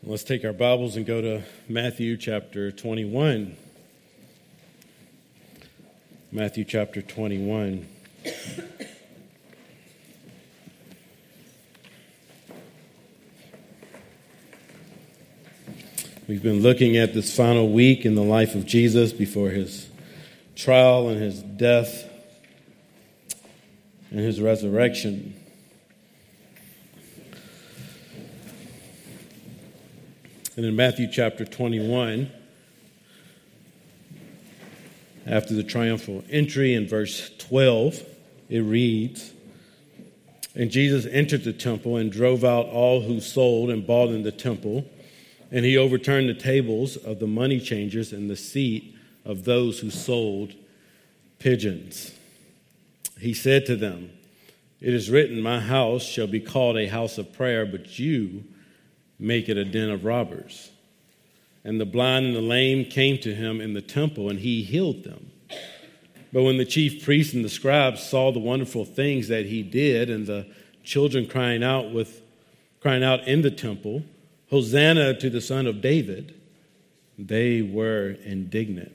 Let's take our Bibles and go to Matthew chapter 21. Matthew chapter 21. We've been looking at this final week in the life of Jesus before his trial and his death and his resurrection. And in Matthew chapter 21, after the triumphal entry in verse 12, it reads, "And Jesus entered the temple and drove out all who sold and bought in the temple, and he overturned the tables of the money changers and the seat of those who sold pigeons. He said to them, 'It is written, my house shall be called a house of prayer, but you make it a den of robbers.' And the blind and the lame came to him in the temple, and he healed them. But when the chief priests and the scribes saw the wonderful things that he did, and the children crying out in the temple, 'Hosanna to the Son of David,' they were indignant.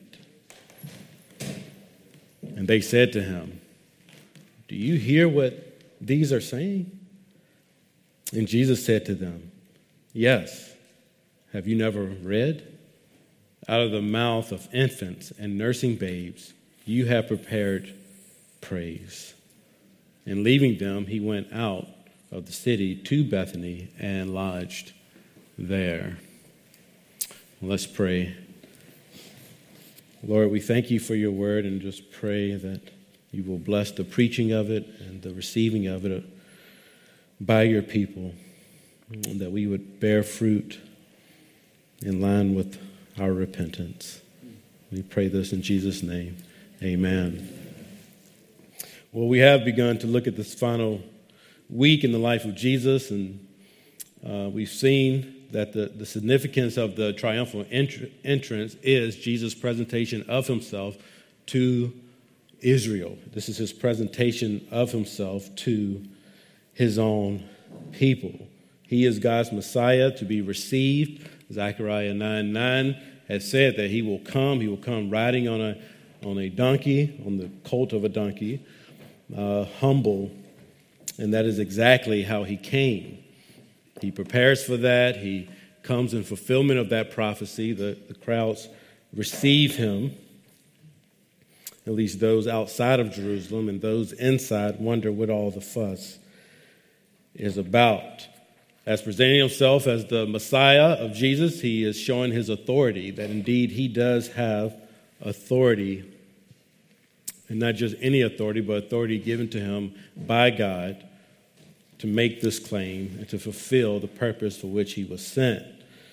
And they said to him, 'Do you hear what these are saying?' And Jesus said to them, 'Yes. Have you never read? Out of the mouth of infants and nursing babes, you have prepared praise.' And leaving them, he went out of the city to Bethany and lodged there." Let's pray. Lord, we thank you for your word and just pray that you will bless the preaching of it and the receiving of it by your people, and that we would bear fruit in line with our repentance. We pray this in Jesus' name. Amen. Well, we have begun to look at this final week in the life of Jesus, and we've seen that the significance of the triumphal entrance is Jesus' presentation of himself to Israel. This is his presentation of himself to his own people. He is God's Messiah to be received. Zechariah 9:9 has said that he will come riding on a donkey, on the colt of a donkey, humble. And that is exactly how he came. He prepares for that. He comes in fulfillment of that prophecy. The crowds receive him. At least those outside of Jerusalem, and those inside wonder what all the fuss is about. As presenting himself as the Messiah of Jesus, he is showing his authority, that indeed he does have authority, and not just any authority, but authority given to him by God to make this claim and to fulfill the purpose for which he was sent.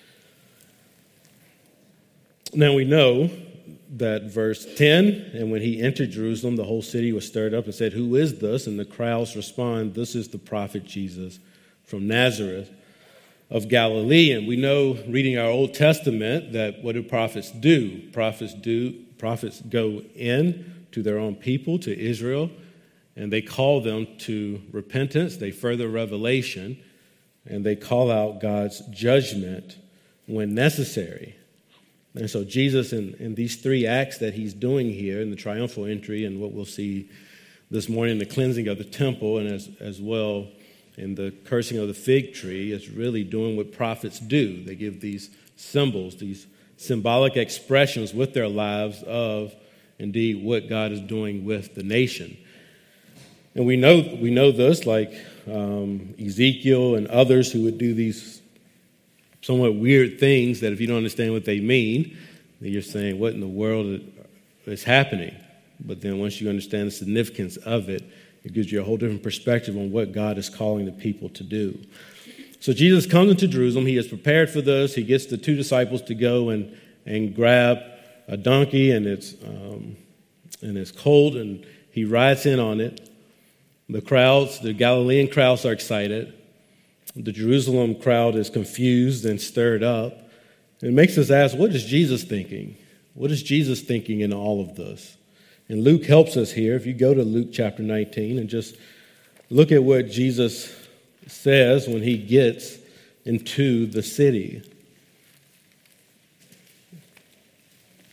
Now we know that verse 10, "And when he entered Jerusalem, the whole city was stirred up and said, 'Who is this?' And the crowds respond, 'This is the prophet Jesus from Nazareth of Galilee.'" And we know, reading our Old Testament, that what do prophets do? Prophets go in to their own people, to Israel, and they call them to repentance. They further revelation, and they call out God's judgment when necessary. And so Jesus, in these three acts that he's doing here, in the triumphal entry and what we'll see this morning, the cleansing of the temple, and as well in the cursing of the fig tree, is really doing what prophets do. They give these symbols, these symbolic expressions with their lives of, indeed, what God is doing with the nation. And we know this, like Ezekiel and others who would do these somewhat weird things that if you don't understand what they mean, then you're saying, what in the world is happening? But then once you understand the significance of it, it gives you a whole different perspective on what God is calling the people to do. So Jesus comes into Jerusalem. He is prepared for this. He gets the two disciples to go and grab a donkey and its colt, and he rides in on it. The crowds, the Galilean crowds, are excited. The Jerusalem crowd is confused and stirred up. It makes us ask, what is Jesus thinking? What is Jesus thinking in all of this? And Luke helps us here. If you go to Luke chapter 19 and just look at what Jesus says when he gets into the city.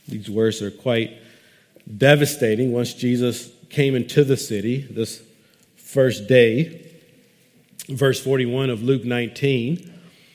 These words are quite devastating once Jesus came into the city this first day. Verse 41 of Luke 19.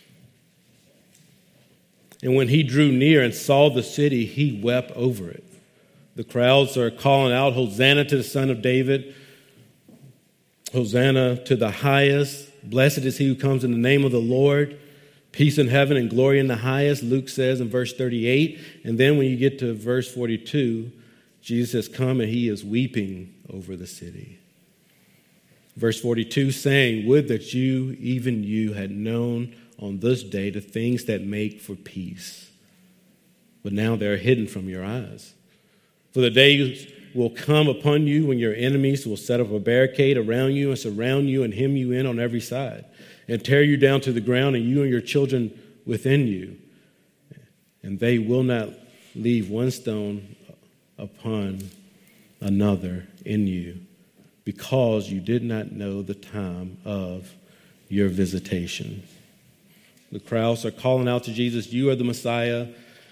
And when he drew near and saw the city, he wept over it. The crowds are calling out, Hosanna to the Son of David. Hosanna to the highest. Blessed is he who comes in the name of the Lord. Peace in heaven and glory in the highest, Luke says in verse 38. And then when you get to verse 42, Jesus has come and he is weeping over the city. Verse 42, saying, would that you, even you, had known on this day the things that make for peace. But now they are hidden from your eyes. For the days will come upon you when your enemies will set up a barricade around you and surround you and hem you in on every side and tear you down to the ground and you and your children within you. And they will not leave one stone upon another in you, because you did not know the time of your visitation. The crowds are calling out to Jesus, you are the Messiah.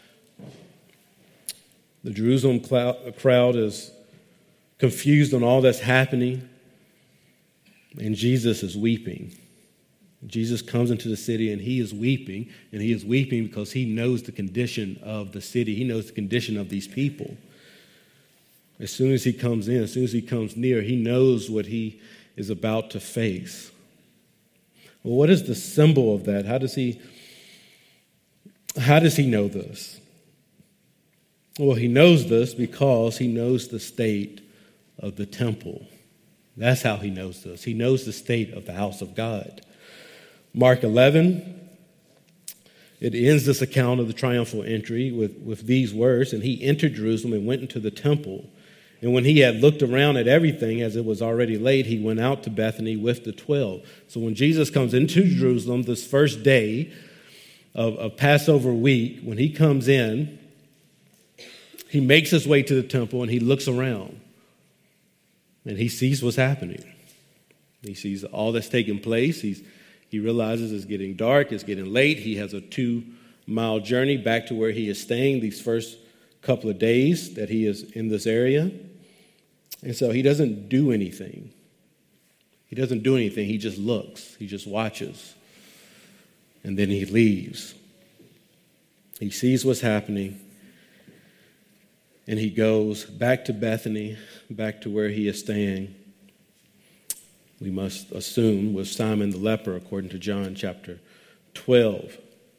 The Jerusalem crowd is confused on all that's happening, and Jesus is weeping. Jesus comes into the city and he is weeping, and he is weeping because he knows the condition of the city. He knows the condition of these people. As soon as he comes in, as soon as he comes near, he knows what he is about to face. Well, what is the symbol of that? How does he know this? Well, he knows this because he knows the state of the temple. That's how he knows this. He knows the state of the house of God. Mark 11, it ends this account of the triumphal entry with these words, and he entered Jerusalem and went into the temple. And when he had looked around at everything as it was already laid, he went out to Bethany with the 12. So when Jesus comes into Jerusalem this first day of Passover week, when he comes in, he makes his way to the temple and he looks around. And he sees what's happening. He sees all that's taking place. He realizes it's getting dark, it's getting late. He has a 2-mile journey back to where he is staying these first couple of days that he is in this area. And so he doesn't do anything. He doesn't do anything. He just looks. He just watches. And then he leaves. He sees what's happening. And he goes back to Bethany, back to where he is staying. We must assume with Simon the leper, according to John chapter 12.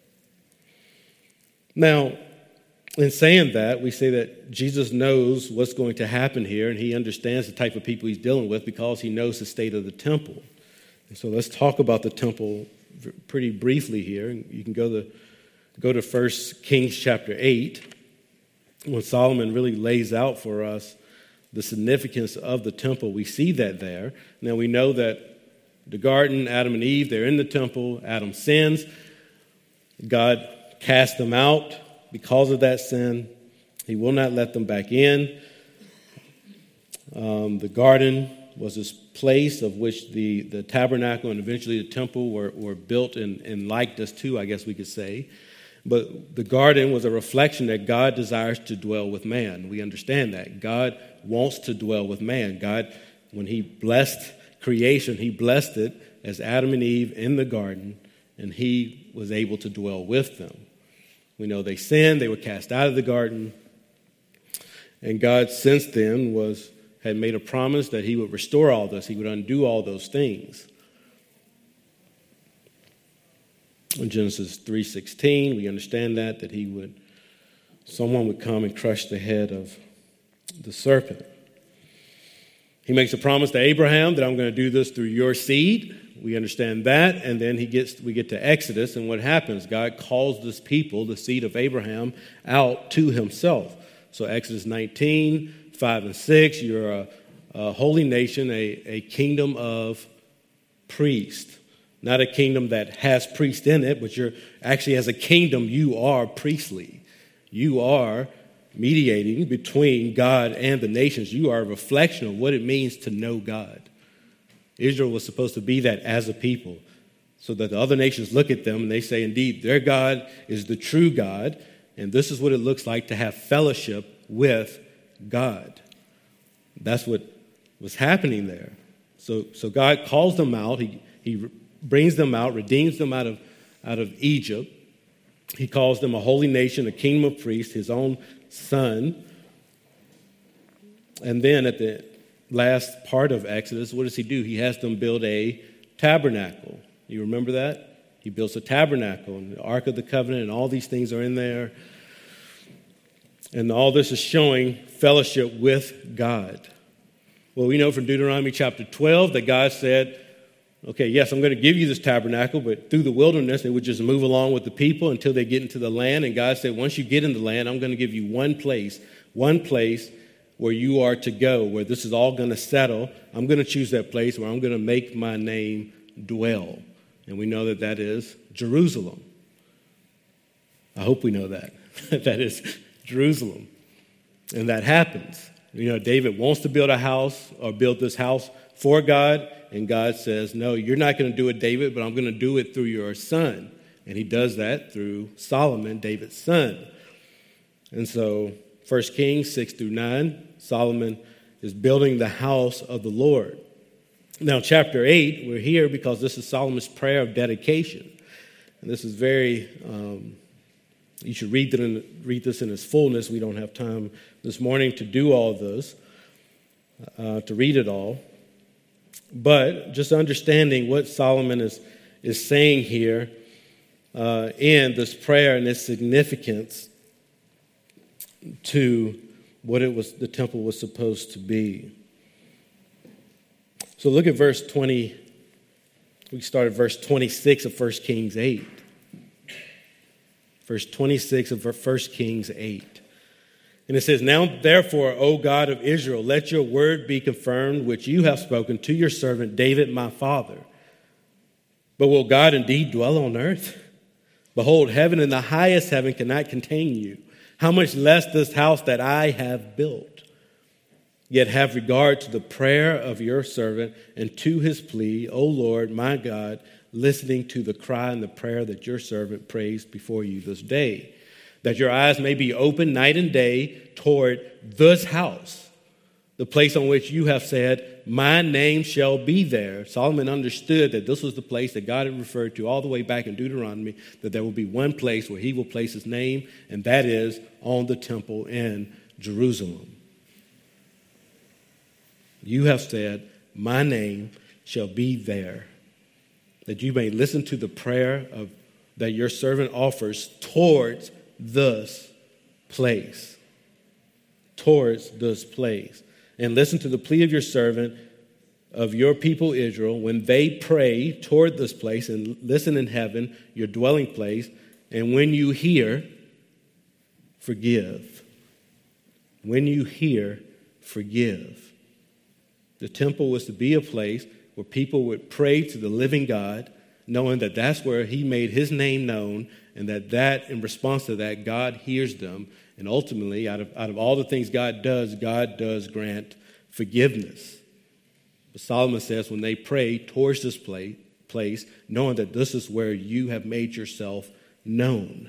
Now, in saying that, we say that Jesus knows what's going to happen here, and he understands the type of people he's dealing with because he knows the state of the temple. And so let's talk about the temple pretty briefly here. You can go to 1 Kings chapter 8, when Solomon really lays out for us the significance of the temple. We see that there. Now we know that the garden, Adam and Eve, they're in the temple. Adam sins. God casts them out. Because of that sin, he will not let them back in. The garden was this place of which the tabernacle and eventually the temple were built in likeness to, I guess we could say. But the garden was a reflection that God desires to dwell with man. We understand that. God wants to dwell with man. God, when he blessed creation, he blessed it as Adam and Eve in the garden, and he was able to dwell with them. We know they sinned, they were cast out of the garden, and God since then had made a promise that he would restore all this, he would undo all those things. In Genesis 3:16, we understand that someone would come and crush the head of the serpent. He makes a promise to Abraham that I'm going to do this through your seed. We understand that, and then we get to Exodus, and what happens? God calls this people, the seed of Abraham, out to himself. So Exodus 19, 5 and 6, you're a holy nation, a kingdom of priests. Not a kingdom that has priests in it, but you're actually, as a kingdom, you are priestly. You are mediating between God and the nations. You are a reflection of what it means to know God. Israel was supposed to be that as a people, so that the other nations look at them and they say, indeed, their God is the true God, And this is what it looks like to have fellowship with God. That's what was happening there. So God calls them out. He brings them out, redeems them out of Egypt. He calls them a holy nation, a kingdom of priests, his own son. And then at the last part of Exodus, what does he do? He has them build a tabernacle. You remember that? He builds a tabernacle, and the Ark of the Covenant, and all these things are in there. And all this is showing fellowship with God. Well, we know from Deuteronomy chapter 12 that God said, okay, yes, I'm going to give you this tabernacle, but through the wilderness, they would just move along with the people until they get into the land. And God said, once you get in the land, I'm going to give you one place where you are to go, where this is all going to settle. I'm going to choose that place where I'm going to make my name dwell. And we know that that is Jerusalem. I hope we know that. That is Jerusalem. And that happens. You know, David wants to build a house or build this house for God. And God says, no, you're not going to do it, David, but I'm going to do it through your son. And he does that through Solomon, David's son. And so 1 Kings 6 through 9, Solomon is building the house of the Lord. Now, chapter 8, we're here because this is Solomon's prayer of dedication. And this is very, you should read this in its fullness. We don't have time this morning to do all of this, to read it all. But just understanding what Solomon is saying here in this prayer and its significance to what the temple was supposed to be. So look at verse 20. We start at verse 26 of 1 Kings 8. Verse 26 of 1 Kings 8. And it says, now therefore, O God of Israel, let your word be confirmed, which you have spoken to your servant David my father. But will God indeed dwell on earth? Behold, heaven and the highest heaven cannot contain you. How much less this house that I have built? Yet have regard to the prayer of your servant and to his plea, O Lord, my God, listening to the cry and the prayer that your servant prays before you this day, that your eyes may be open night and day toward this house, the place on which you have said, my name shall be there. Solomon understood that this was the place that God had referred to all the way back in Deuteronomy, that there will be one place where he will place his name, and that is on the temple in Jerusalem. You have said, my name shall be there, that you may listen to the prayer that your servant offers towards this place. Towards this place. And listen to the plea of your servant, of your people Israel, when they pray toward this place, and listen in heaven, your dwelling place, and when you hear, forgive. When you hear, forgive. The temple was to be a place where people would pray to the living God, knowing that that's where he made his name known, and that in response to that, God hears them. And ultimately, out of all the things God does grant forgiveness. But Solomon says when they pray towards this place, knowing that this is where you have made yourself known.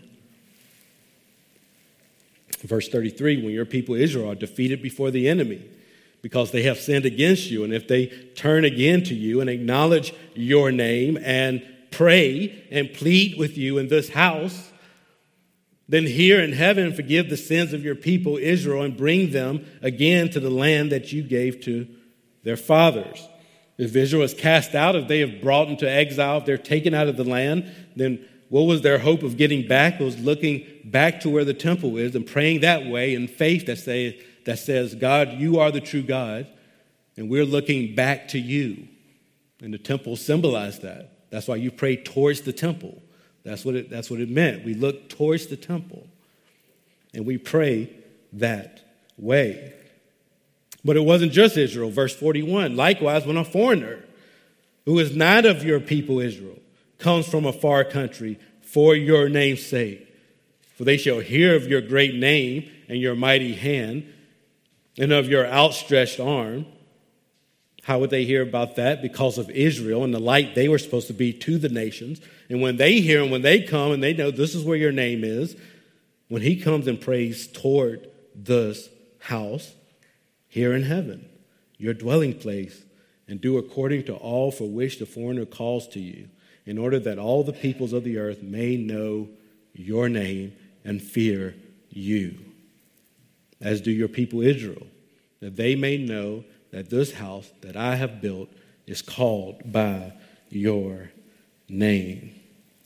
Verse 33, when your people Israel are defeated before the enemy, because they have sinned against you, and if they turn again to you and acknowledge your name and pray and plead with you in this house, then hear in heaven, forgive the sins of your people Israel, and bring them again to the land that you gave to their fathers. If Israel is cast out, if they have brought into exile, if they're taken out of the land, then what was their hope of getting back? It was looking back to where the temple is and praying that way in faith that says, God, you are the true God, and we're looking back to you. And the temple symbolized that. That's why you pray towards the temple. That's what it meant. We look towards the temple, and we pray that way. But it wasn't just Israel. Verse 41, likewise, when a foreigner who is not of your people Israel comes from a far country for your name's sake, for they shall hear of your great name and your mighty hand and of your outstretched arm. How would they hear about that? Because of Israel and the light they were supposed to be to the nations. And when they hear and when they come and they know this is where your name is, when he comes and prays toward this house here in heaven, your dwelling place, and do according to all for which the foreigner calls to you, in order that all the peoples of the earth may know your name and fear you, as do your people Israel, that they may know that this house that I have built is called by your name.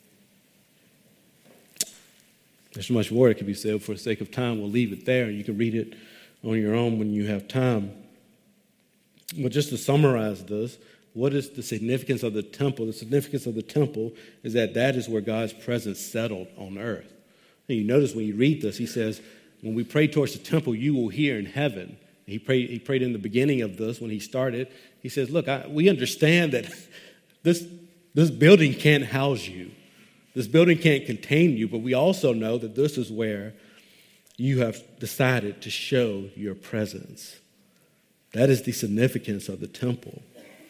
There's so much more that could be said. For the sake of time, we'll leave it there, and you can read it on your own when you have time. But just to summarize this, what is the significance of the temple? The significance of the temple is that is where God's presence settled on earth. And you notice when you read this, he says, when we pray towards the temple, you will hear in heaven. He prayed in the beginning of this when he started. He says, look, we understand that this building can't house you. This building can't contain you, but we also know that this is where you have decided to show your presence. That is the significance of the temple.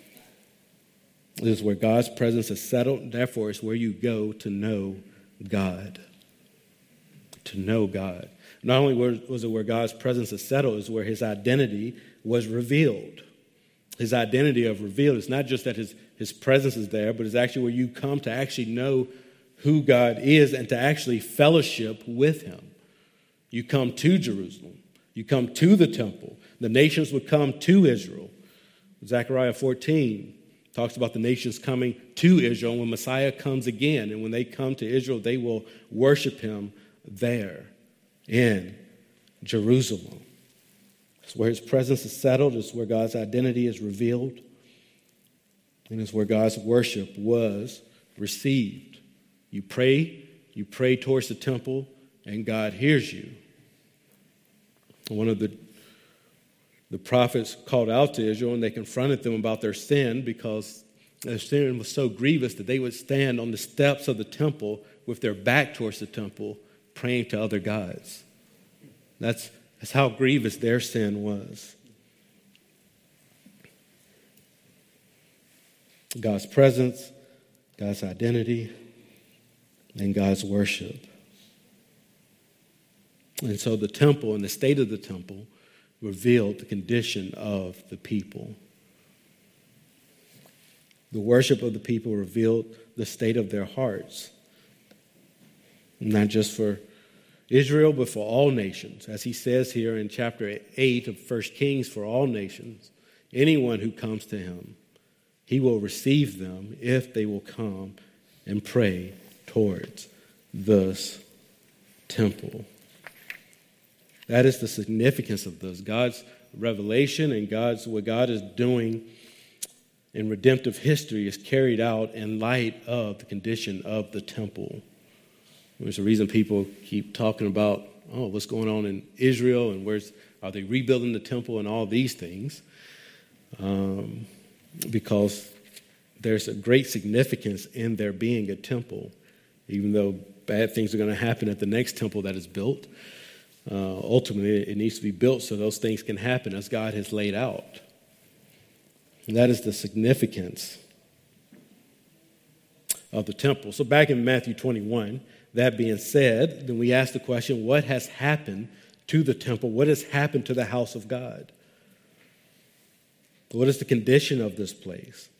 It is where God's presence is settled. Therefore, it's where you go to know God. To know God. Not only was it where God's presence is settled, it's where his identity was revealed. His identity of revealed. It's not just that his presence is there, but it's actually where you come to actually know who God is and to actually fellowship with him. You come to Jerusalem. You come to the temple. The nations would come to Israel. Zechariah 14 talks about the nations coming to Israel when Messiah comes again. And when they come to Israel, they will worship him there in Jerusalem. It's where his presence is settled. It's where God's identity is revealed. And it's where God's worship was received. You pray towards the temple, and God hears you. One of the prophets called out to Israel, and they confronted them about their sin because their sin was so grievous that they would stand on the steps of the temple with their back towards the temple, praying to other gods. That's how grievous their sin was. God's presence, God's identity, and God's worship. And so the temple and the state of the temple revealed the condition of the people. The worship of the people revealed the state of their hearts. Not just for Israel, but for all nations. As he says here in chapter 8 of 1 Kings, for all nations, anyone who comes to him, he will receive them if they will come and pray towards this temple. That is the significance of this. God's revelation and what God is doing in redemptive history is carried out in light of the condition of the temple. There's a reason people keep talking about, what's going on in Israel and are they rebuilding the temple and all these things? Because there's a great significance in there being a temple, even though bad things are going to happen at the next temple that is built. Ultimately, it needs to be built so those things can happen as God has laid out. And that is the significance of the temple. So back in Matthew 21, that being said, then we ask the question, what has happened to the temple? What has happened to the house of God? What is the condition of this place?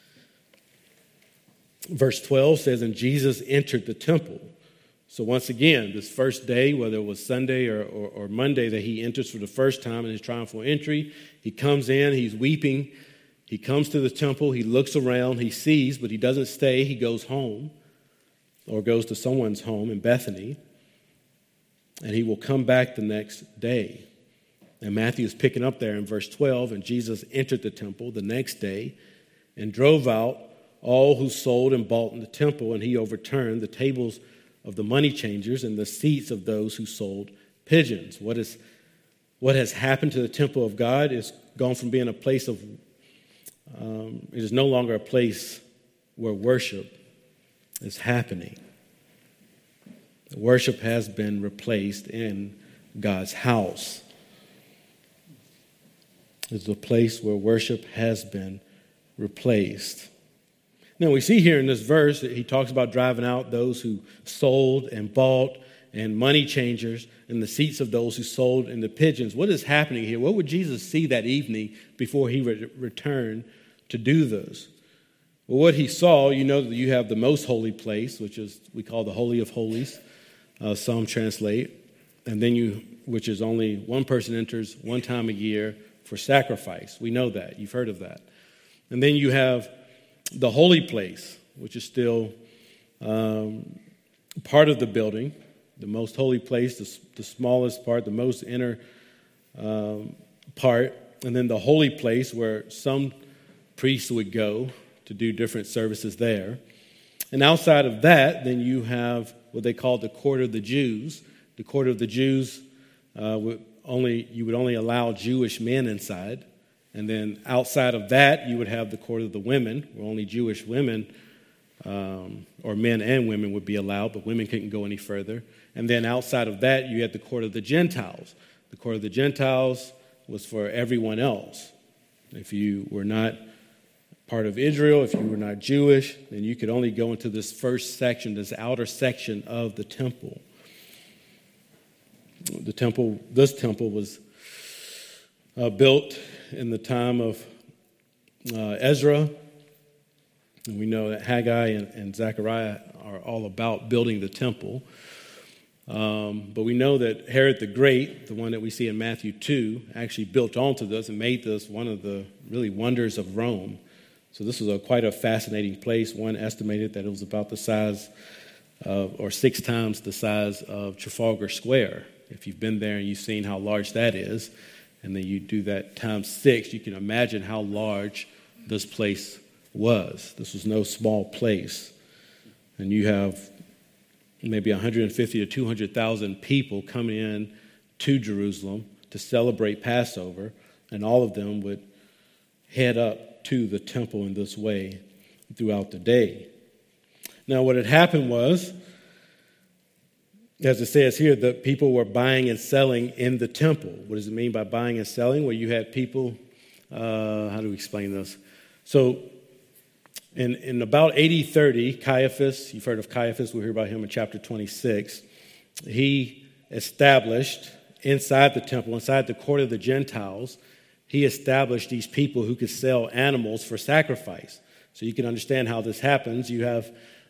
Verse 12 says, and Jesus entered the temple. So once again, this first day, whether it was Sunday or Monday that he enters for the first time in his triumphal entry, he comes in, he's weeping. He comes to the temple, he looks around, he sees, but he doesn't stay. He goes home or goes to someone's home in Bethany, and he will come back the next day. And Matthew is picking up there in verse 12, and Jesus entered the temple the next day and drove out all who sold and bought in the temple, and he overturned the tables of the money changers and the seats of those who sold pigeons. What has happened to the temple of God is gone from being a place of, it is no longer a place where worship is happening. Worship has been replaced in God's house. It's a place where worship has been replaced. Now we see here in this verse that he talks about driving out those who sold and bought and money changers and the seats of those who sold in the pigeons. What is happening here? What would Jesus see that evening before he returned to do this? Well, what he saw, you know that you have the most holy place, which is we call the Holy of Holies, some translate, and then which is only one person enters one time a year for sacrifice. We know that. You've heard of that. And then you have the holy place, which is still part of the building, the most holy place, the smallest part, the most inner part, and then the holy place where some priests would go to do different services there. And outside of that, then you have what they call the court of the Jews. The court of the Jews, you would only allow Jewish men inside. And then outside of that, you would have the court of the women, where only Jewish women, or men and women would be allowed, but women couldn't go any further. And then outside of that, you had the court of the Gentiles. The court of the Gentiles was for everyone else. If you were not part of Israel, if you were not Jewish, then you could only go into this first section, this outer section of the temple. This temple was built in the time of Ezra. And we know that Haggai and Zechariah are all about building the temple. But we know that Herod the Great, the one that we see in Matthew 2, actually built onto this and made this one of the really wonders of Rome. So this was quite a fascinating place. One estimated that it was about the size or 6 times the size of Trafalgar Square. If you've been there and you've seen how large that is, and then you do that times 6, you can imagine how large this place was. This was no small place. And you have maybe 150 to 200,000 people coming in to Jerusalem to celebrate Passover, and all of them would head up to the temple in this way throughout the day. Now, what had happened was, as it says here, that people were buying and selling in the temple. What does it mean by buying and selling? Well, you had people, how do we explain this? So, in about AD 30, Caiaphas, you've heard of Caiaphas, we'll hear about him in chapter 26, he established inside the temple, inside the court of the Gentiles, he established these people who could sell animals for sacrifice. So you can understand how this happens. You have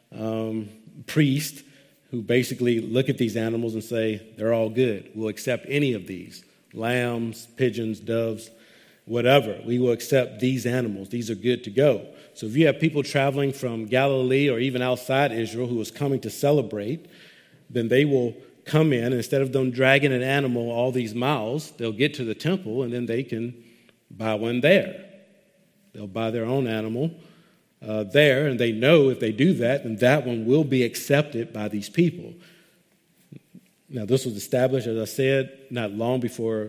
priests who basically look at these animals and say, they're all good. We'll accept any of these. Lambs, pigeons, doves, whatever. We will accept these animals. These are good to go. So if you have people traveling from Galilee or even outside Israel who is coming to celebrate, then they will come in. And instead of them dragging an animal all these miles, they'll get to the temple and then they can buy one there. They'll buy their own animal there, and they know if they do that, then that one will be accepted by these people. Now, this was established, as I said, not long before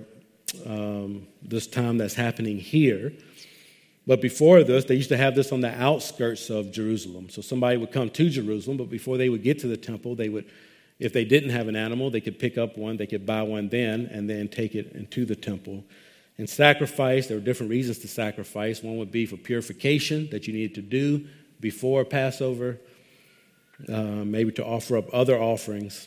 this time that's happening here. But before this, they used to have this on the outskirts of Jerusalem. So somebody would come to Jerusalem, but before they would get to the temple, they would, if they didn't have an animal, they could pick up one, they could buy one then, and then take it into the temple. And sacrifice, there were different reasons to sacrifice. One would be for purification that you needed to do before Passover, maybe to offer up other offerings.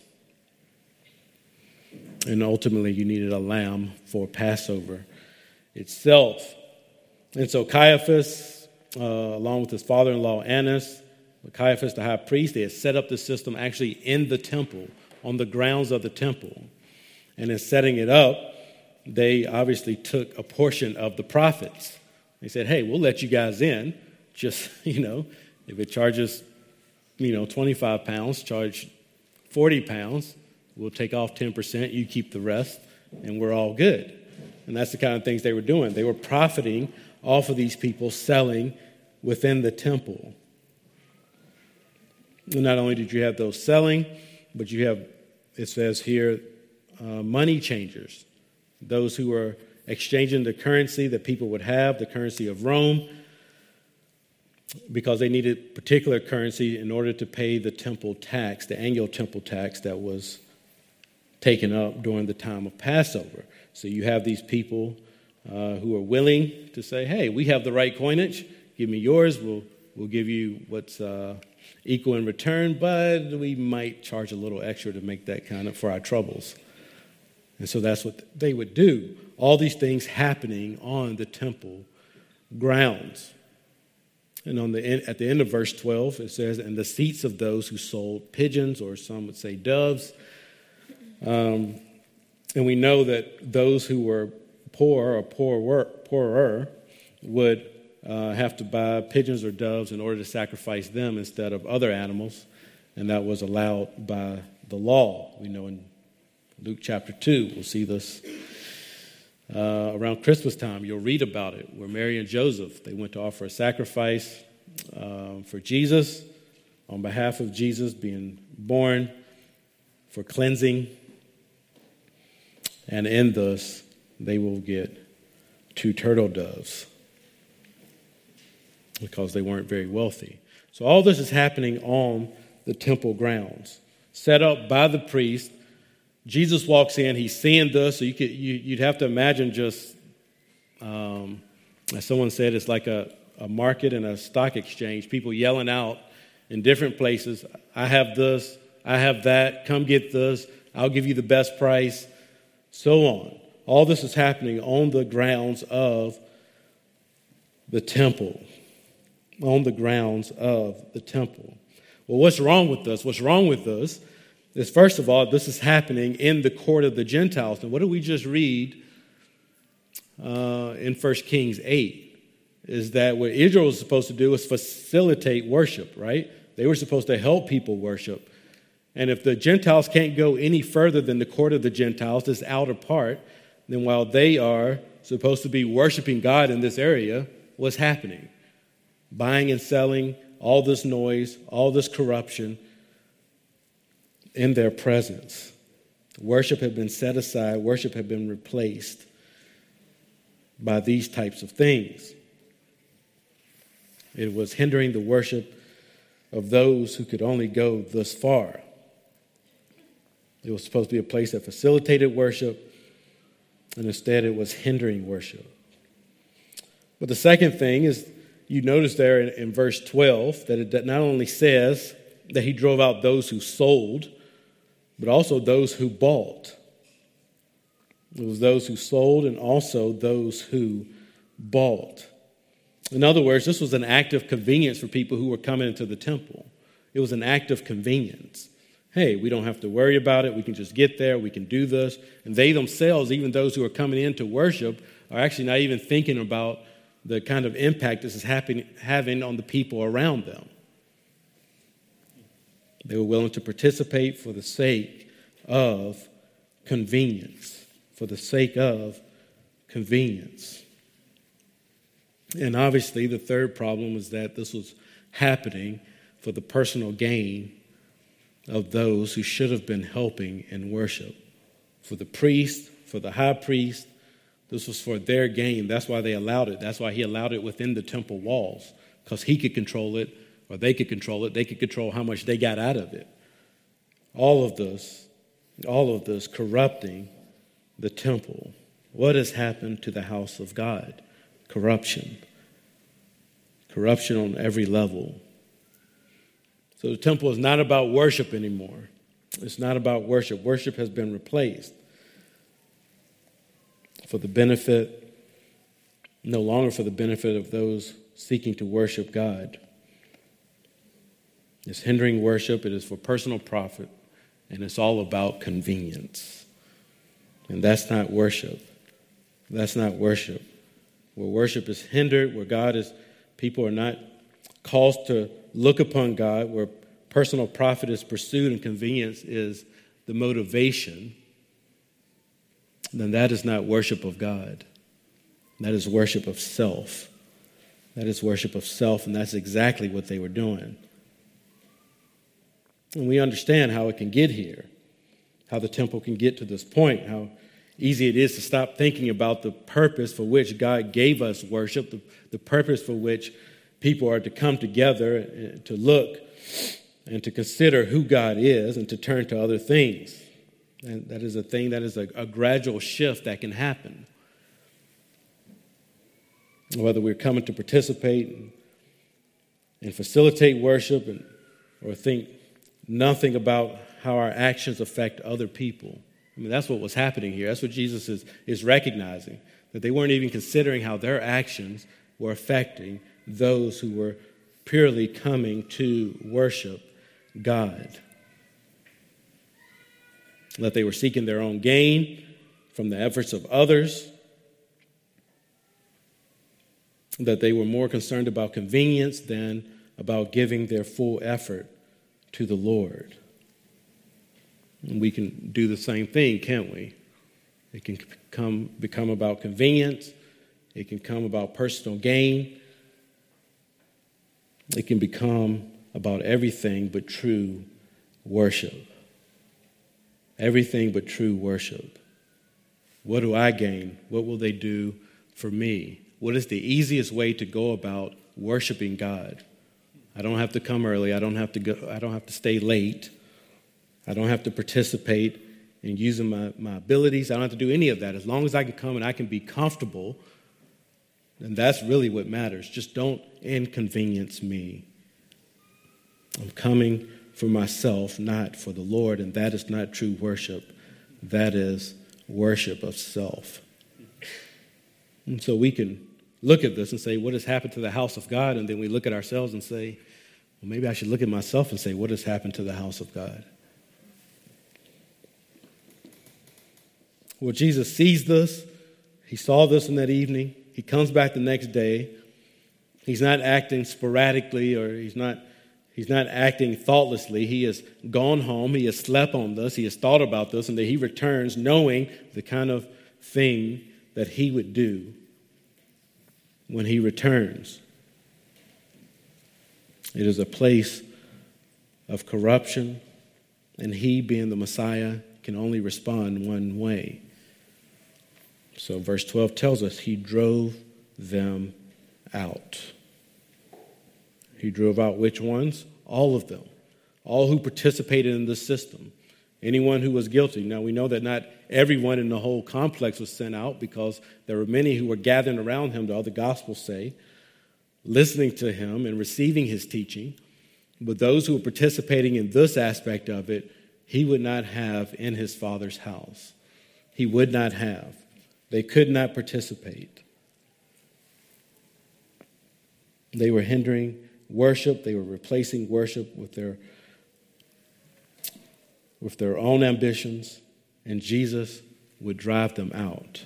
And ultimately, you needed a lamb for Passover itself. And so Caiaphas, along with his father-in-law Annas, Caiaphas the high priest, they had set up the system actually in the temple, on the grounds of the temple. And in setting it up, they obviously took a portion of the profits. They said, hey, we'll let you guys in. Just, if it charges, 25 pounds, charge 40 pounds. We'll take off 10%. You keep the rest, and we're all good. And that's the kind of things they were doing. They were profiting off of these people selling within the temple. And not only did you have those selling, but you have, it says here, money changers. Those who were exchanging the currency that people would have, the currency of Rome, because they needed particular currency in order to pay the temple tax, the annual temple tax that was taken up during the time of Passover. So you have these people who are willing to say, hey, we have the right coinage. Give me yours. We'll give you what's equal in return, but we might charge a little extra to make that kind of for our troubles. And so that's what they would do. All these things happening on the temple grounds. And at the end of verse 12, it says, and the seats of those who sold pigeons, or some would say doves. And we know that those who were poor or poorer would have to buy pigeons or doves in order to sacrifice them instead of other animals. And that was allowed by the law. We know in Luke chapter 2, we'll see this around Christmas time. You'll read about it, where Mary and Joseph, they went to offer a sacrifice for Jesus, on behalf of Jesus being born, for cleansing. And in this, they will get 2 turtle doves because they weren't very wealthy. So all this is happening on the temple grounds, set up by the priest. Jesus walks in, he's seeing this, so you'd have to imagine just, as someone said, it's like a market and a stock exchange, people yelling out in different places, I have this, I have that, come get this, I'll give you the best price, so on. All this is happening on the grounds of the temple. On the grounds of the temple. Well, what's wrong with this? What's wrong with this is, first of all, this is happening in the court of the Gentiles. And what did we just read in 1 Kings 8? Is that what Israel was supposed to do is facilitate worship, right? They were supposed to help people worship. And if the Gentiles can't go any further than the court of the Gentiles, this outer part, then while they are supposed to be worshiping God in this area, what's happening? Buying and selling, all this noise, all this corruption in their presence. Worship had been set aside, worship had been replaced by these types of things. It was hindering the worship of those who could only go thus far. It was supposed to be a place that facilitated worship, and instead it was hindering worship. But the second thing is, you notice there in verse 12 that it not only says that he drove out those who sold, but also those who bought. It was those who sold and also those who bought. In other words, this was an act of convenience for people who were coming into the temple. It was an act of convenience. Hey, we don't have to worry about it. We can just get there. We can do this. And they themselves, even those who are coming in to worship, are actually not even thinking about the kind of impact this is having on the people around them. They were willing to participate for the sake of convenience. For the sake of convenience. And obviously, the third problem is that this was happening for the personal gain of those who should have been helping in worship. For the priest, for the high priest, this was for their gain. That's why they allowed it. That's why he allowed it within the temple walls, because he could control it, or they could control it. They could control how much they got out of it. All of this corrupting the temple. What has happened to the house of God? Corruption. Corruption on every level. So the temple is not about worship anymore. It's not about worship. Worship has been replaced for the benefit, no longer for the benefit of those seeking to worship God. It's hindering worship. It is for personal profit. And it's all about convenience. And that's not worship. That's not worship. Where worship is hindered, where people are not called to look upon God, where personal profit is pursued and convenience is the motivation, then that is not worship of God. That is worship of self. That is worship of self, and that's exactly what they were doing. And we understand how it can get here, how the temple can get to this point, how easy it is to stop thinking about the purpose for which God gave us worship, the purpose for which people are to come together and to look and to consider who God is and to turn to other things. And that is a thing that is a gradual shift that can happen. Whether we're coming to participate and facilitate worship and or think nothing about how our actions affect other people. I mean, that's what was happening here. That's what Jesus is recognizing, that they weren't even considering how their actions were affecting those who were purely coming to worship God. That they were seeking their own gain from the efforts of others, that they were more concerned about convenience than about giving their full effort to the Lord. And we can do the same thing, can't we? It can become about convenience. It can come about personal gain. It can become about everything but true worship. Everything but true worship. What do I gain? What will they do for me? What is the easiest way to go about worshiping God? I don't have to come early. I don't have to stay late. I don't have to participate in using my abilities. I don't have to do any of that. As long as I can come and I can be comfortable, then that's really what matters. Just don't inconvenience me. I'm coming for myself, not for the Lord, and that is not true worship. That is worship of self. And so we can look at this and say, what has happened to the house of God? And then we look at ourselves and say, well, maybe I should look at myself and say, what has happened to the house of God? Well, Jesus sees this. He saw this in that evening. He comes back the next day. He's not acting sporadically, or he's not acting thoughtlessly. He has gone home. He has slept on this. He has thought about this, and that he returns knowing the kind of thing that he would do when he returns. It is a place of corruption, and he, being the Messiah, can only respond one way. So verse 12 tells us he drove them out. He drove out which ones? All of them. All who participated in this system. Anyone who was guilty. Now we know that not everyone in the whole complex was sent out, because there were many who were gathering around him, the other gospels say, listening to him and receiving his teaching. But those who were participating in this aspect of it, he would not have in his Father's house. He would not have. They could not participate. They were hindering worship. They were replacing worship with their own ambitions, and Jesus would drive them out.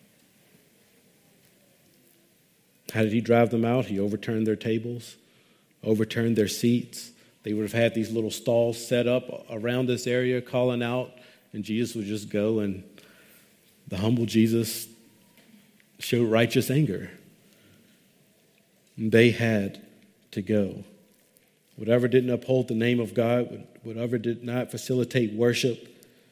How did he drive them out? He overturned their tables, overturned their seats. They would have had these little stalls set up around this area calling out, and Jesus would just go, and the humble Jesus showed righteous anger. They had to go. Whatever didn't uphold the name of God, whatever did not facilitate worship,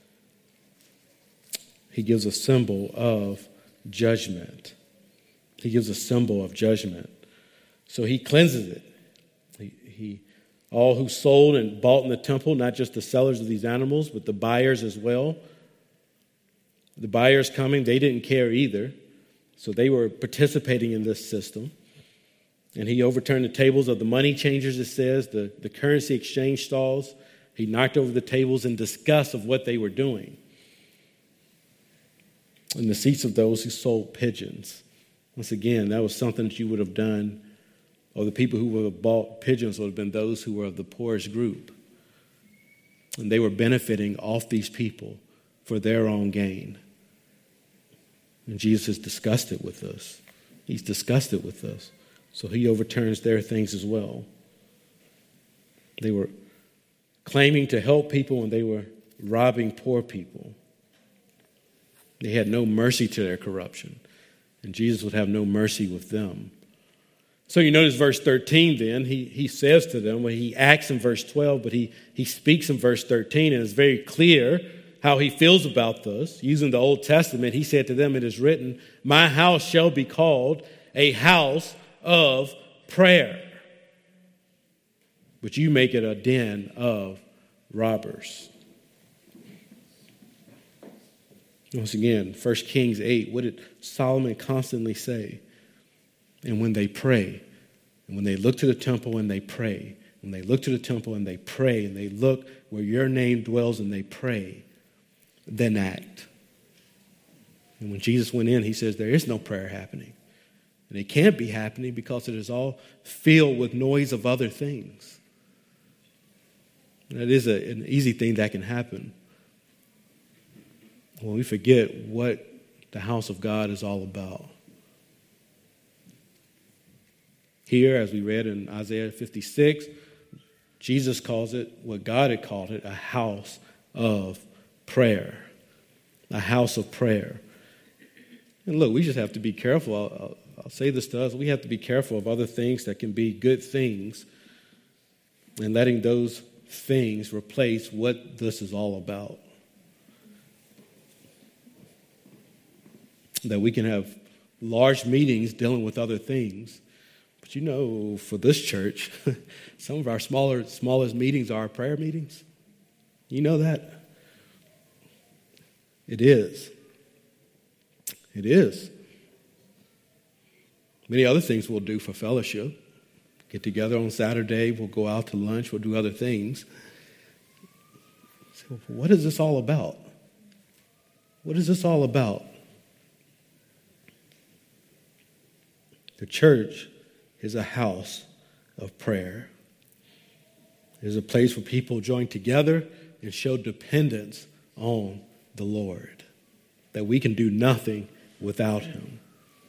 he gives a symbol of judgment. He gives a symbol of judgment. So he cleanses it. All who sold and bought in the temple, not just the sellers of these animals, but the buyers as well. The buyers coming, they didn't care either. So they were participating in this system. And he overturned the tables of the money changers, it says, the currency exchange stalls. He knocked over the tables in disgust of what they were doing. And the seats of those who sold pigeons. Once again, that was something that you would have done, or the people who would have bought pigeons would have been those who were of the poorest group. And they were benefiting off these people for their own gain. And Jesus is disgusted with us. He's disgusted with us. So he overturns their things as well. They were claiming to help people, and they were robbing poor people. They had no mercy to their corruption, and Jesus would have no mercy with them. So you notice verse 13 then, he says to them, well, he acts in verse 12, but he speaks in verse 13, and it's very clear how he feels about this. Using the Old Testament, he said to them, it is written, my house shall be called a house of prayer, but you make it a den of robbers. Once again, 1 Kings 8, what did Solomon constantly say? And when they pray, and when they look to the temple and they pray, when they look to the temple and they pray, and they look where your name dwells and they pray, then act. And when Jesus went in, he says there is no prayer happening. And it can't be happening because it is all filled with noise of other things. And that is an easy thing that can happen when we forget what the house of God is all about. Here, as we read in Isaiah 56, Jesus calls it, what God had called it, a house of prayer. A house of prayer. And look, we just have to be careful. I'll say this to us. We have to be careful of other things that can be good things and letting those things replace what this is all about. That we can have large meetings dealing with other things. But you know, for this church, some of our smallest meetings are prayer meetings. You know that? It is. It is. Many other things we'll do for fellowship. Get together on Saturday, we'll go out to lunch, we'll do other things. So what is this all about? What is this all about? The church is a house of prayer. It is a place where people join together and show dependence on the Lord, that we can do nothing without him.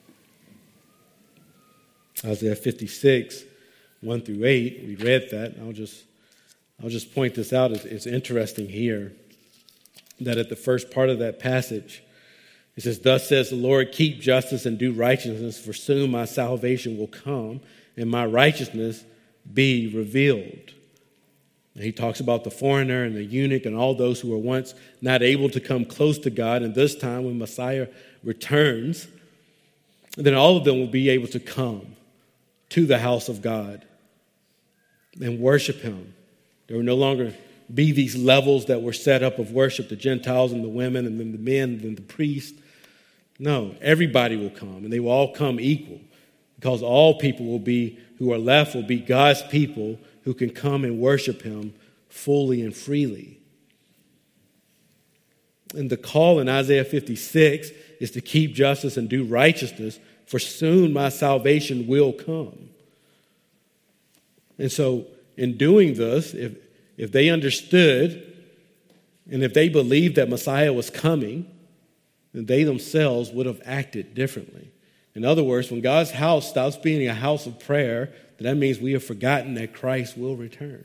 Isaiah 56, 1 through 8, we read that. I'll just point this out. It's interesting here that at the first part of that passage, it says, "Thus says the Lord, keep justice and do righteousness, for soon my salvation will come and my righteousness be revealed." And he talks about the foreigner and the eunuch and all those who were once not able to come close to God. And this time when Messiah returns, then all of them will be able to come to the house of God and worship him. There will no longer be these levels that were set up of worship, the Gentiles and the women and then the men and then the priests. No, everybody will come, and they will all come equal, because all people who are left will be God's people who can come and worship him fully and freely. And the call in Isaiah 56 is to keep justice and do righteousness, for soon my salvation will come. And so in doing this, if they understood and if they believed that Messiah was coming, then they themselves would have acted differently. In other words, when God's house stops being a house of prayer, then that means we have forgotten that Christ will return.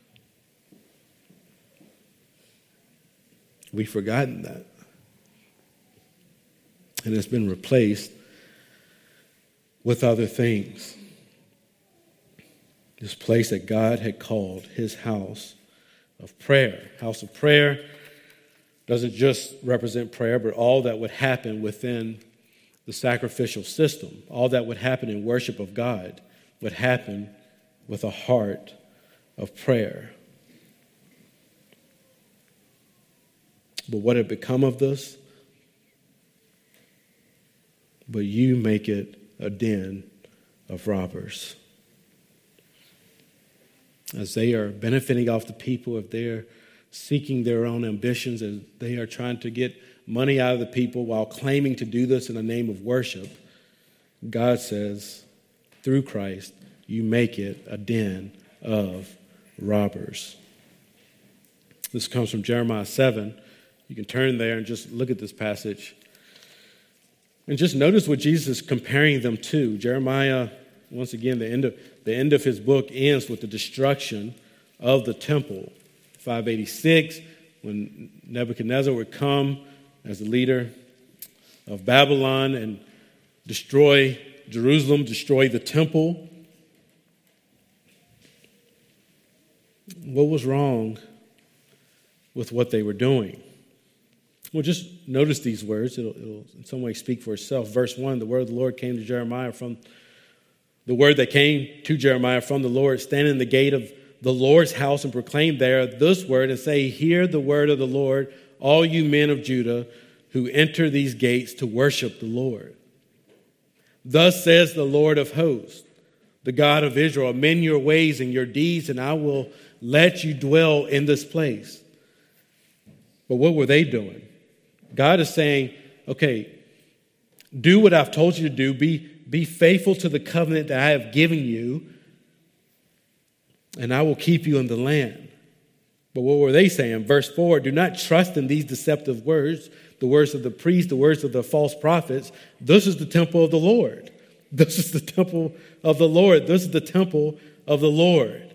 We've forgotten that. And it's been replaced with other things. This place that God had called his house of prayer. House of prayer doesn't just represent prayer, but all that would happen within the sacrificial system. All that would happen in worship of God would happen with a heart of prayer. But what had become of this? But you make it a den of robbers. As they are benefiting off the people, if they're seeking their own ambitions, as they are trying to get money out of the people while claiming to do this in the name of worship, God says, through Christ, you make it a den of robbers. This comes from Jeremiah 7. You can turn there and just look at this passage. And just notice what Jesus is comparing them to. Jeremiah, once again, the end of his book ends with the destruction of the temple. 586, when Nebuchadnezzar would come as the leader of Babylon and destroy Jerusalem, destroy the temple. What was wrong with what they were doing? Well, just notice these words. It'll in some way speak for itself. Verse 1, the word of the Lord came to Jeremiah from the word that came to Jeremiah from the Lord, stand in the gate of the Lord's house and proclaim there this word and say, hear the word of the Lord, all you men of Judah who enter these gates to worship the Lord. Thus says the Lord of hosts, the God of Israel, amend your ways and your deeds, and I will let you dwell in this place. But what were they doing? God is saying, okay, do what I've told you to do. Be faithful to the covenant that I have given you, and I will keep you in the land. But what were they saying? Verse 4, do not trust in these deceptive words, the words of the priests, the words of the false prophets. This is the temple of the Lord. This is the temple of the Lord. This is the temple of the Lord.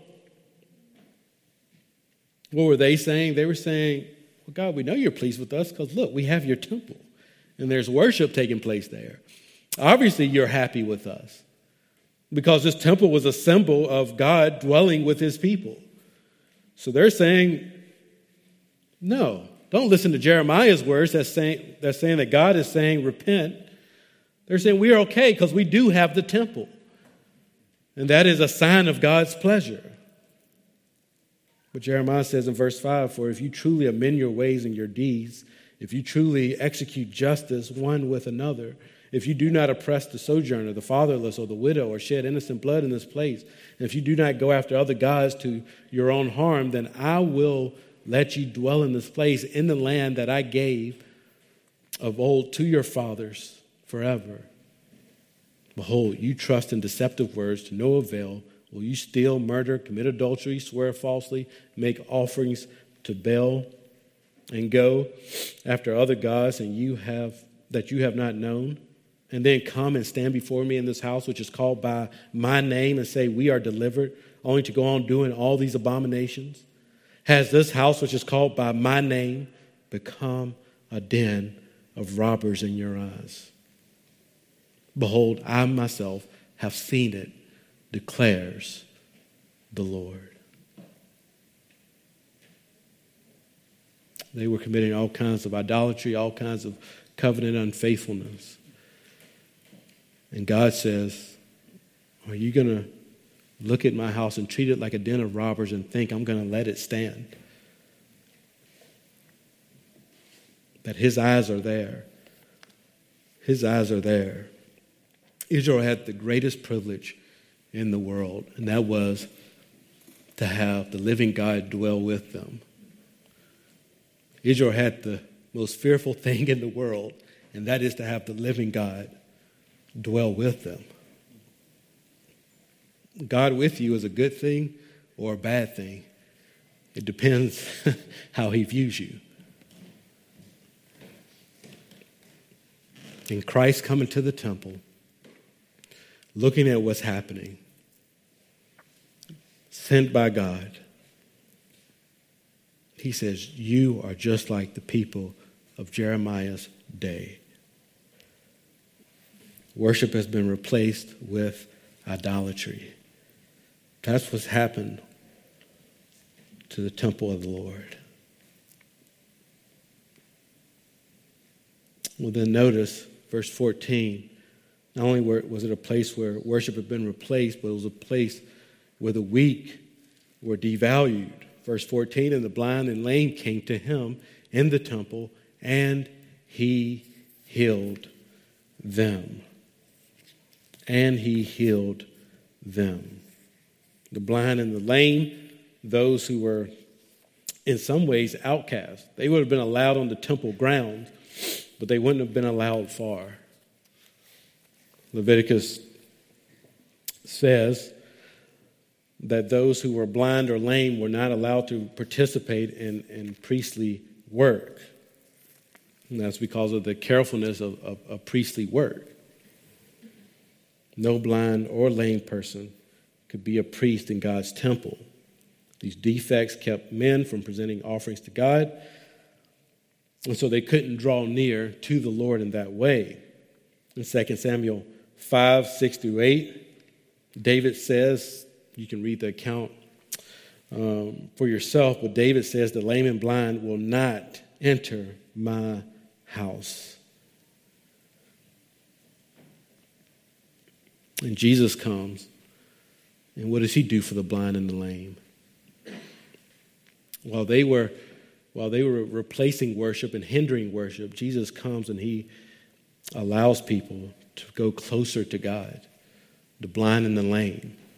What were they saying? They were saying, well, God, we know you're pleased with us because, look, we have your temple, and there's worship taking place there. Obviously, you're happy with us because this temple was a symbol of God dwelling with his people. So they're saying, no, don't listen to Jeremiah's words that's saying that God is saying, repent. They're saying we are okay because we do have the temple. And that is a sign of God's pleasure. But Jeremiah says in verse 5, for if you truly amend your ways and your deeds, if you truly execute justice one with another, if you do not oppress the sojourner, the fatherless, or the widow, or shed innocent blood in this place, and if you do not go after other gods to your own harm, then I will let you dwell in this place, in the land that I gave of old to your fathers forever. Behold, you trust in deceptive words to no avail. Will you steal, murder, commit adultery, swear falsely, make offerings to Baal, and go after other gods that you have not known? And then come and stand before me in this house, which is called by my name, and say, we are delivered, only to go on doing all these abominations? Has this house, which is called by my name, become a den of robbers in your eyes? Behold, I myself have seen it, declares the Lord. They were committing all kinds of idolatry, all kinds of covenant unfaithfulness. And God says, are you going to look at my house and treat it like a den of robbers and think I'm going to let it stand? That his eyes are there. His eyes are there. Israel had the greatest privilege in the world, and that was to have the living God dwell with them. Israel had the most fearful thing in the world, and that is to have the living God dwell with them. God with you is a good thing or a bad thing. It depends how he views you. And Christ coming to the temple, looking at what's happening, sent by God, he says, you are just like the people of Jeremiah's day. Worship has been replaced with idolatry. That's what's happened to the temple of the Lord. Well, then notice verse 14. Not only was it a place where worship had been replaced, but it was a place where the weak were devalued. Verse 14, and the blind and lame came to him in the temple, and he healed them. And he healed them. The blind and the lame, those who were in some ways outcast. They would have been allowed on the temple grounds, but they wouldn't have been allowed far. Leviticus says that those who were blind or lame were not allowed to participate in priestly work. And that's because of the carefulness of priestly work. No blind or lame person could be a priest in God's temple. These defects kept men from presenting offerings to God, and so they couldn't draw near to the Lord in that way. In 2 Samuel 5, 6 through 8, David says, you can read the account for yourself, but David says, the lame and blind will not enter my house. And Jesus comes, and what does he do for the blind and the lame? While they were replacing worship and hindering worship, Jesus comes and he allows people to go closer to God, the blind and the lame.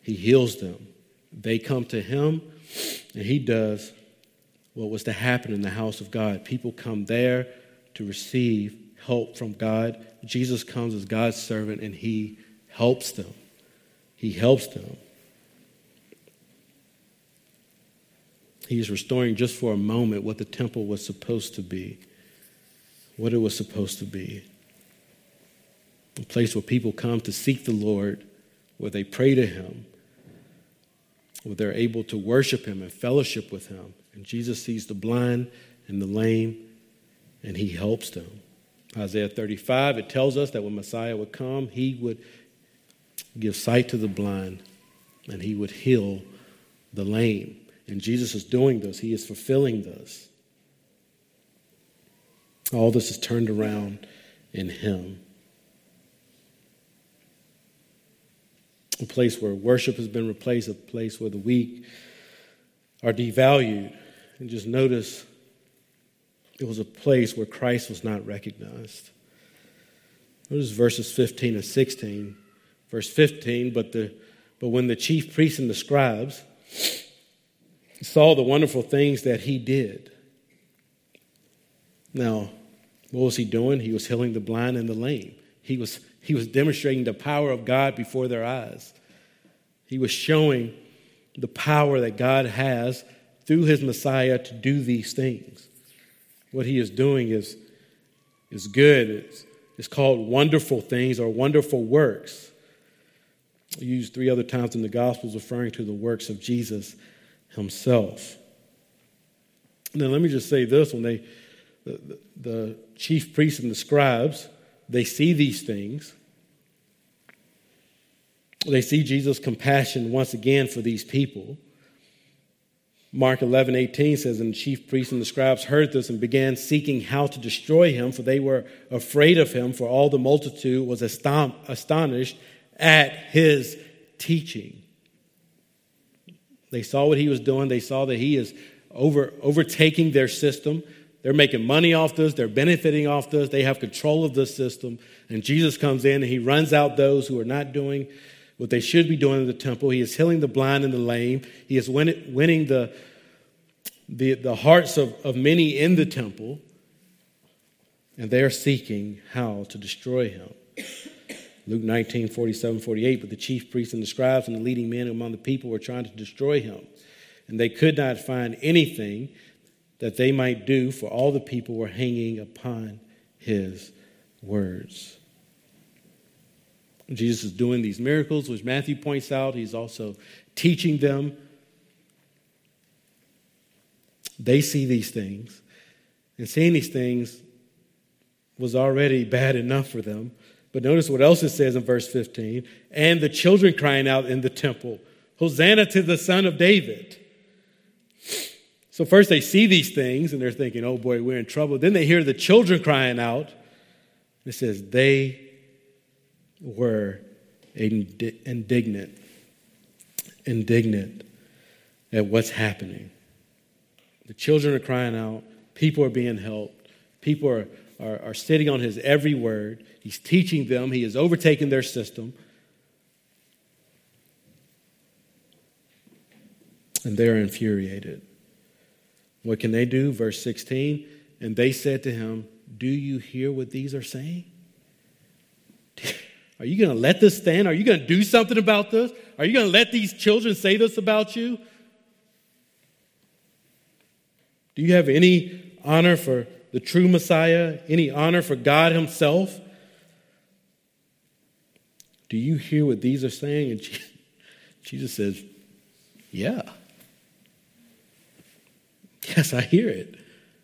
He heals them. They come to him, and he does what was to happen in the house of God. People come there to receive help from God. Jesus comes as God's servant, and he helps them. He helps them. He is restoring just for a moment what the temple was supposed to be, what it was supposed to be. A place where people come to seek the Lord, where they pray to him, where they're able to worship him and fellowship with him. And Jesus sees the blind and the lame, and he helps them. Isaiah 35, it tells us that when Messiah would come, he would give sight to the blind, and he would heal the lame. And Jesus is doing this. He is fulfilling this. All this is turned around in him. A place where worship has been replaced, a place where the weak are devalued. And just notice, it was a place where Christ was not recognized. Notice verses 15 and 16. Verse 15, but when the chief priests and the scribes saw the wonderful things that he did. Now, what was he doing? He was healing the blind and the lame. He was demonstrating the power of God before their eyes. He was showing the power that God has through his Messiah to do these things. What he is doing is good. It's called wonderful things or wonderful works. Used 3 other times in the Gospels referring to the works of Jesus himself. Now let me just say this, when the chief priests and the scribes, they see these things. They see Jesus' compassion once again for these people. Mark 11:18 says, and the chief priests and the scribes heard this and began seeking how to destroy him, for they were afraid of him, for all the multitude was astonished at his teaching. They saw what he was doing. They saw that he is overtaking their system. They're making money off this. They're benefiting off this. They have control of this system. And Jesus comes in and he runs out those who are not doing what they should be doing in the temple. He is healing the blind and the lame. He is winning the hearts of many in the temple. And they are seeking how to destroy him. Luke 19, 47, 48, but the chief priests and the scribes and the leading men among the people were trying to destroy him. And they could not find anything that they might do, for all the people were hanging upon his words. Jesus is doing these miracles, which Matthew points out. He's also teaching them. They see these things. And seeing these things was already bad enough for them. But notice what else it says in verse 15. And the children crying out in the temple, Hosanna to the Son of David. So first they see these things and they're thinking, oh boy, we're in trouble. Then they hear the children crying out. It says they were indignant at what's happening. The children are crying out. People are being helped. People are sitting on his every word. He's teaching them. He has overtaken their system. And they're infuriated. What can they do? Verse 16, and they said to him, do you hear what these are saying? Are you going to let this stand? Are you going to do something about this? Are you going to let these children say this about you? Do you have any honor for the true Messiah? Any honor for God himself? Do you hear what these are saying? And Jesus says, yeah. Yes, I hear it.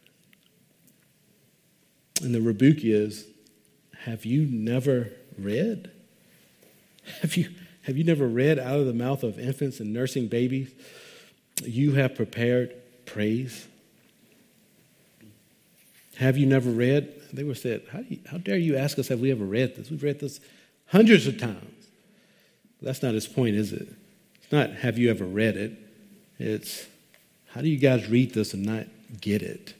And the rebuke is, have you never read? Have you never read out of the mouth of infants and nursing babies? You have prepared praise. Have you never read? They were said, how dare you ask us, have we ever read this? We've read this hundreds of times. That's not his point, is it? It's not, have you ever read it? It's, how do you guys read this and not get it?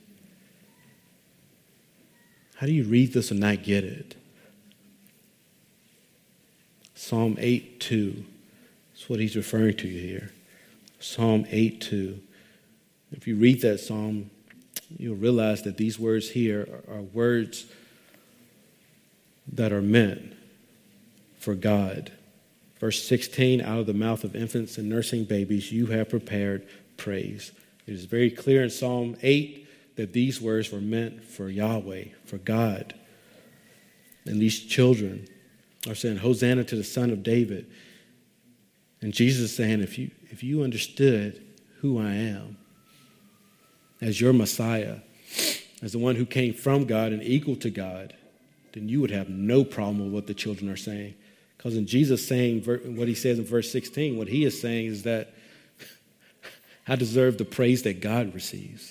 How do you read this and not get it? Psalm 8:2 That's what he's referring to here. Psalm 8:2. If you read that psalm, you'll realize that these words here are words that are meant for God. Verse 16, out of the mouth of infants and nursing babies, you have prepared praise. It is very clear in Psalm 8 that these words were meant for Yahweh, for God. And these children are saying, Hosanna to the Son of David. And Jesus is saying, if you understood who I am as your Messiah, as the one who came from God and equal to God, then you would have no problem with what the children are saying. Because in Jesus saying what he says in verse 16, what he is saying is that I deserve the praise that God receives.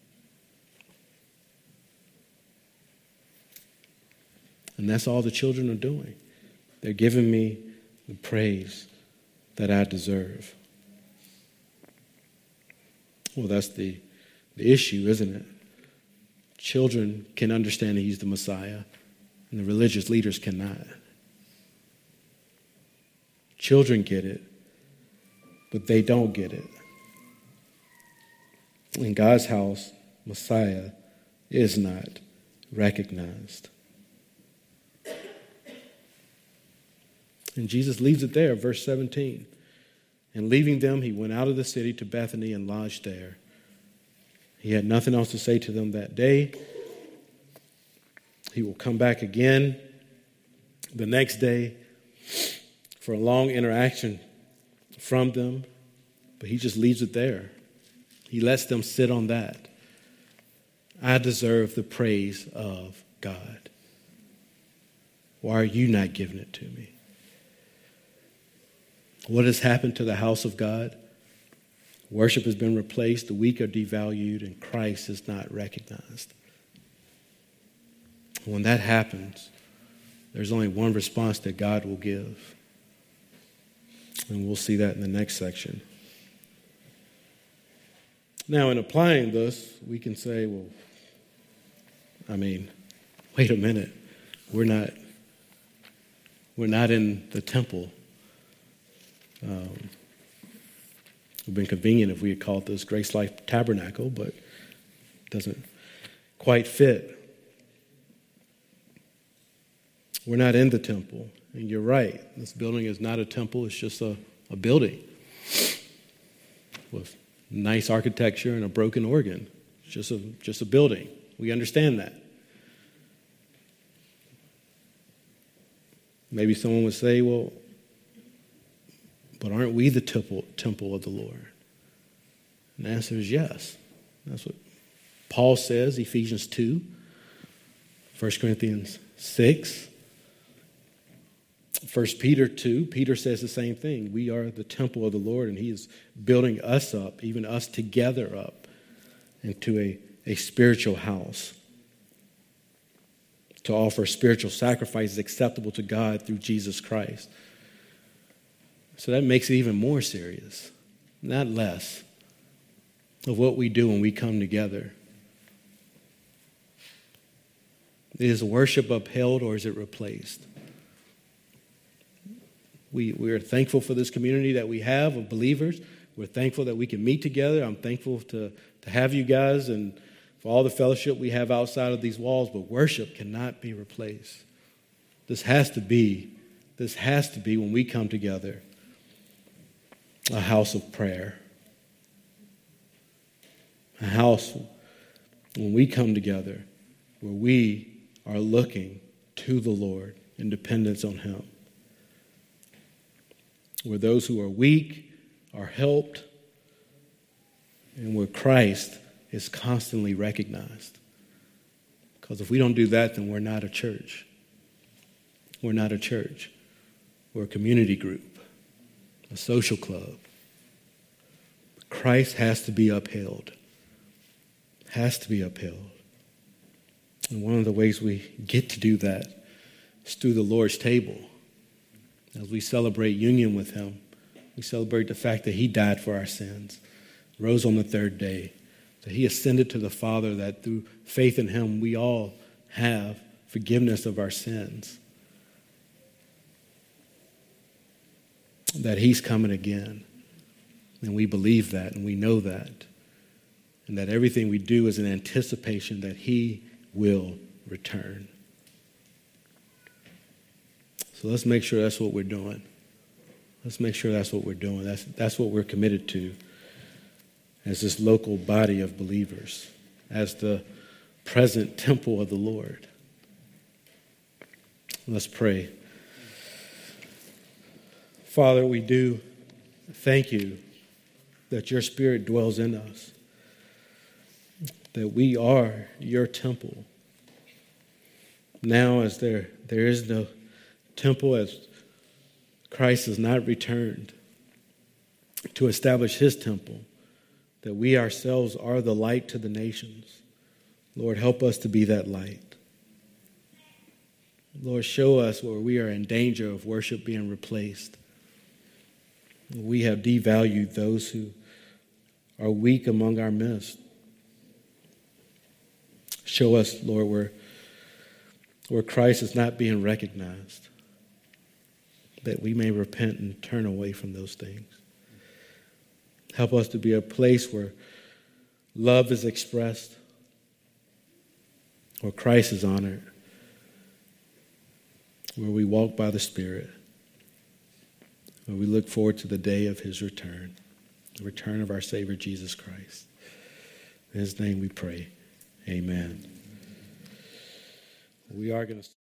And that's all the children are doing. They're giving me the praise that I deserve. Well, that's the issue, isn't it? Children can understand that he's the Messiah, and the religious leaders cannot. Children get it, but they don't get it. In God's house, Messiah is not recognized. And Jesus leaves it there, verse 17. And leaving them, he went out of the city to Bethany and lodged there. He had nothing else to say to them that day. He will come back again the next day for a long interaction from them, but he just leaves it there. He lets them sit on that. I deserve the praise of God. Why are you not giving it to me? What has happened to the house of God? Worship has been replaced, the weak are devalued, and Christ is not recognized. When that happens, there's only one response that God will give. And we'll see that in the next section. Now, in applying this, we can say, well, wait a minute. We're not in the temple. It would have been convenient if we had called this Grace Life Tabernacle, but it doesn't quite fit. We're not in the temple. And you're right. This building is not a temple. It's just a building with nice architecture and a broken organ. It's just a building. We understand that. Maybe someone would say, well, but aren't we the temple of the Lord? And the answer is yes. That's what Paul says, Ephesians 2, 1 Corinthians 6, 1 Peter 2. Peter says the same thing. We are the temple of the Lord, and he is building us up, even us together up, into a spiritual house to offer spiritual sacrifices acceptable to God through Jesus Christ. So that makes it even more serious, not less, of what we do when we come together. Is worship upheld or is it replaced? We are thankful for this community that we have of believers. We're thankful that we can meet together. I'm thankful to have you guys and for all the fellowship we have outside of these walls, but worship cannot be replaced. This has to be when we come together, a house of prayer. A house when we come together where we are looking to the Lord in dependence on him. Where those who are weak are helped, and where Christ is constantly recognized. Because if we don't do that, then we're not a church. We're not a church. We're a community group, a social club. Christ has to be upheld. Has to be upheld. And one of the ways we get to do that is through the Lord's table. As we celebrate union with him, we celebrate the fact that he died for our sins, rose on the third day, that he ascended to the Father, that through faith in him we all have forgiveness of our sins. that he's coming again. And we believe that and we know that. And that everything we do is in anticipation that he will return. So let's make sure that's what we're doing. Let's make sure that's what we're doing. That's what we're committed to as this local body of believers, as the present temple of the Lord. Let's pray. Father, we do thank you that your Spirit dwells in us, that we are your temple. Now, as there is no temple, as Christ has not returned to establish his temple, that we ourselves are the light to the nations. Lord, help us to be that light. Lord, show us where we are in danger of worship being replaced. We have devalued those who are weak among our midst. Show us, Lord, where Christ is not being recognized, that we may repent and turn away from those things. Help us to be a place where love is expressed, where Christ is honored, where we walk by the Spirit, where we look forward to the day of his return, the return of our Savior Jesus Christ. In his name we pray. Amen. We are going to